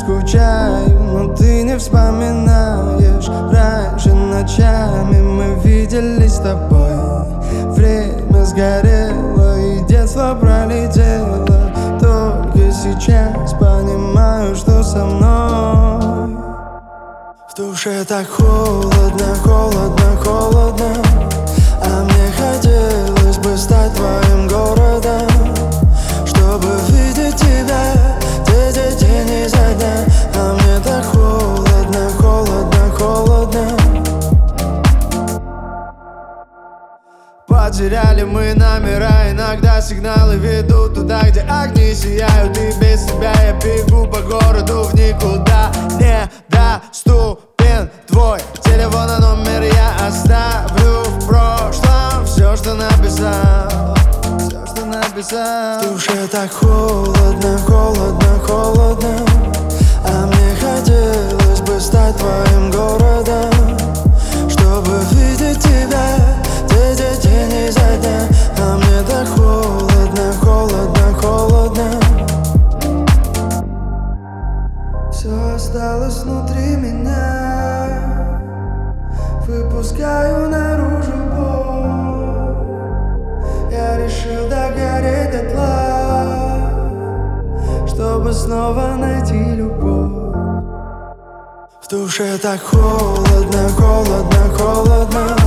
скучаю, но ты не вспоминаешь. Раньше ночами мы виделись с тобой. Время сгорело и детство пролетело. Только сейчас понимаю, что со мной. В душе так холодно, холодно, холодно. А мне хотелось бы стать твоим городом, чтобы видеть тебя день изо дня. А мне так холодно, холодно, холодно. Потеряли мы номера, иногда сигналы ведут туда, где огни сияют. И без тебя я бегу по городу в никуда. Недоступен твой телефон, а номер я оставлю в прошлом. Все, что написал, все, что написал. В душе так холодно, холодно, холодно. А мне хотелось бы стать твоим городом, чтобы видеть тебя день изо дня. А мне так холодно, холодно, холодно. Все осталось внутри меня. Выпускаю наружу боль. Я решил догореть дотла, чтобы снова найти любовь. В душе так холодно, холодно, холодно.